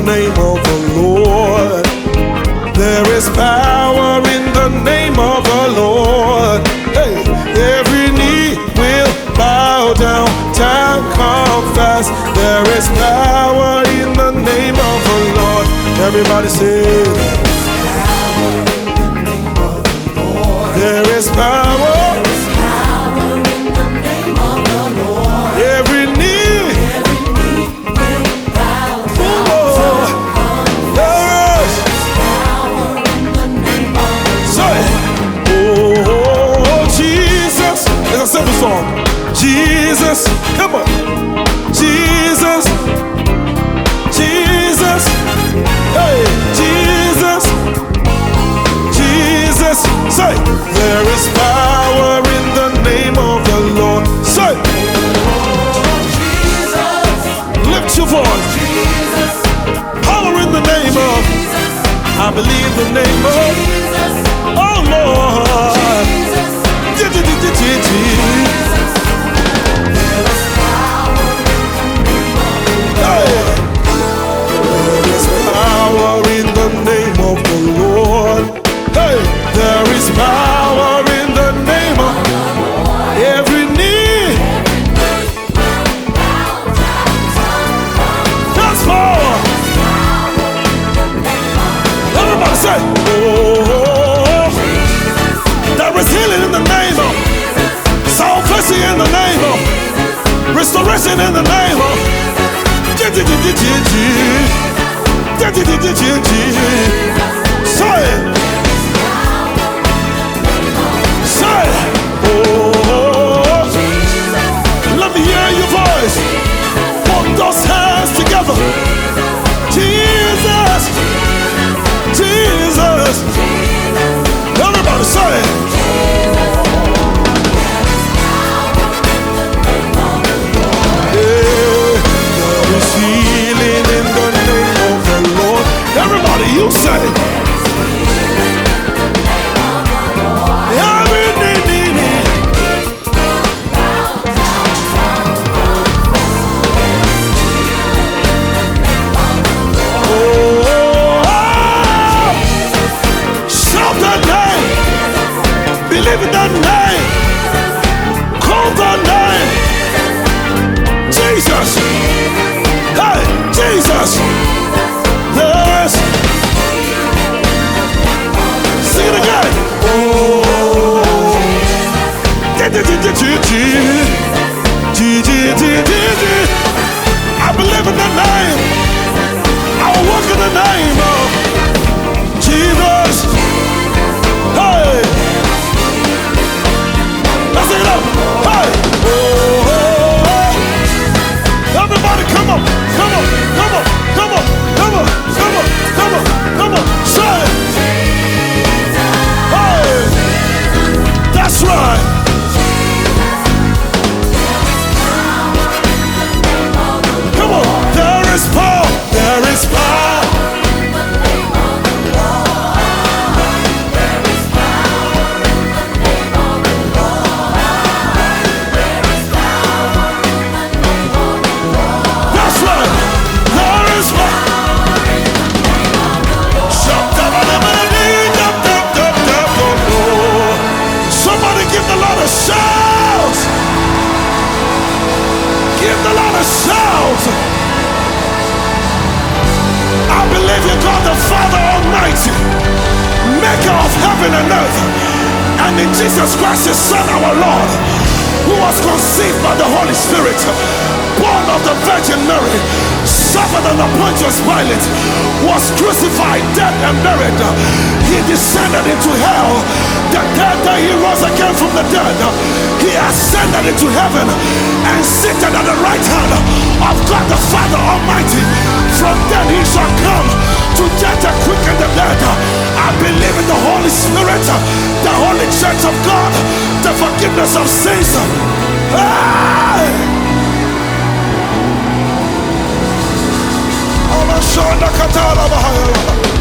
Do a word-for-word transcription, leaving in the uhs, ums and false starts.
name of the Lord. There is power in the name of the Lord. Hey, every knee will bow down, time confess. There is power in the name of the Lord. Everybody say, there is power. Every knee, oh, there is. Say, oh, Jesus. It's a simple song. Jesus, come on. Jesus, Jesus, hey, Jesus, Jesus. Say, there is power in the name of the Lord. Say, lift your voice. Power in the name of, I believe the name of, oh Lord. There is power in the name of the Lord. Hey, there is power in the name of every knee. That's power. Everybody say, oh, there is healing in the name of, salvation in the name of, restoration in the name of. Say it. Say it. Oh, let me hear your voice. Put those hands together. Jesus, Jesus. Everybody say it. You say every knee, knee, knee. Oh, shout that name, believe in that name, call that name, Jesus. Hey, Jesus. Yes. Sing it again. Oh, I believe in the name. I will walk in the name of Jesus. Hey, let's sing it up. Hey, oh, everybody, come on, come on, come on, come on, come on, come on, come on, come on, say it. That's right. Come on. There is power. There is power. That's right. There is power. Somebody give the Lord a shout. Give the Lord a shout. I believe in God the Father Almighty, maker of heaven and earth, and in Jesus Christ his Son our Lord, who was conceived by the Holy Spirit, born of the Virgin Mary, suffered under Pontius Pilate, was crucified, dead and buried. He descended into hell. The third day he rose again from the dead. He ascended into heaven and seated at the right hand of God the Father Almighty. From then he shall come to judge the quick and the dead. I believe in the Holy Spirit, the Holy Church of God, the forgiveness of sins. Hey! Shonda Katala Bahaya.